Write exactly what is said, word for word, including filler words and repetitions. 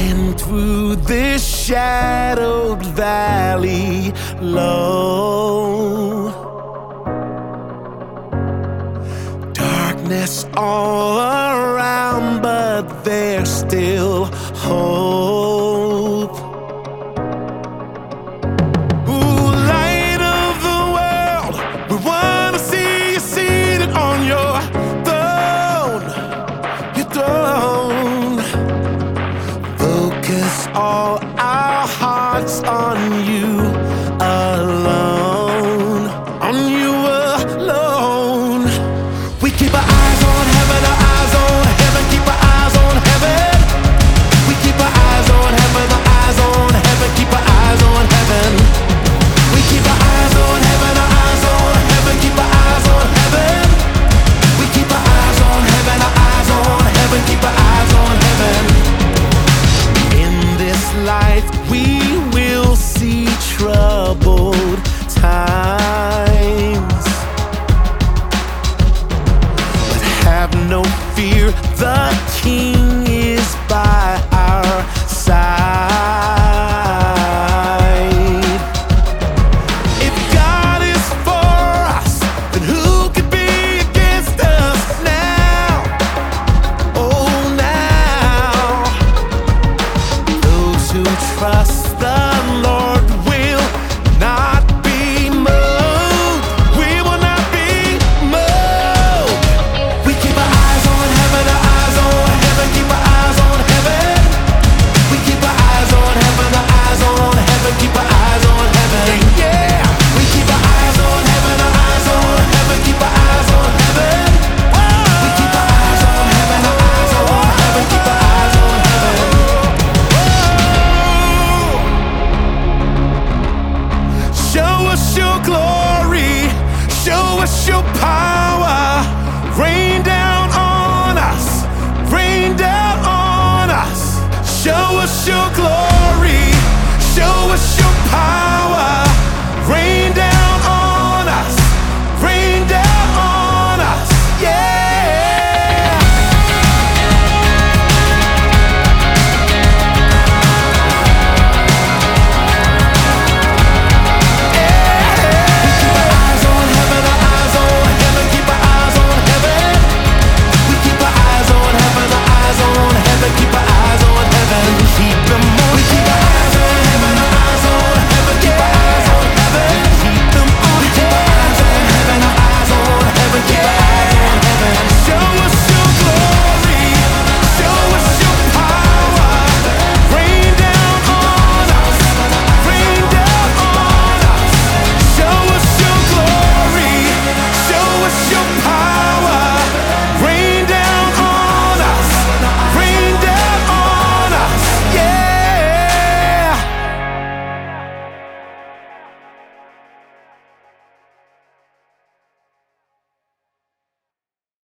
And through this shadowed valley low, darkness all around, but there's still hope. Ooh, light of the world, we wanna see you seated on your throne, your throne. Focus all our hearts on you alone, on you alone. We keep our eyes on heaven, our eyes on heaven, keep our eyes on heaven. We keep our eyes on heaven, our eyes on heaven, keep our eyes on heaven. We keep our eyes on heaven, our eyes on heaven, keep our eyes on heaven. We keep our eyes on heaven, our eyes on heaven, keep our eyes on heaven. In this life we will see troubled times, but have no fear, the King